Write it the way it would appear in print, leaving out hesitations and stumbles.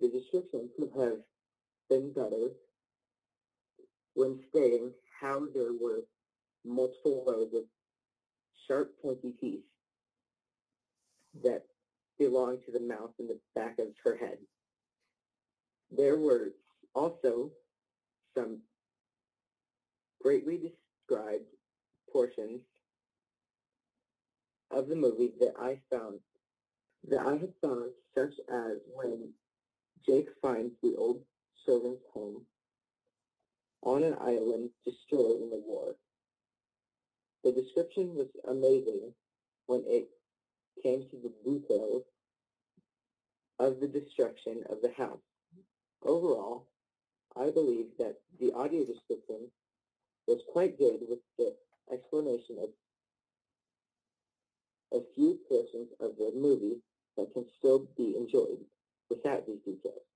The description could have been better when stating how there were multiple rows of sharp, pointy teeth that belonged to the mouth and the back of her head. There were also some greatly described portions of the movie that I had found, such as when Jake finds the old servant's home on an island destroyed in the war. The description was amazing when it came to the details of the destruction of the house. Overall, I believe that the audio description was quite good with the explanation of a few portions of the movie that can still be enjoyed without these details.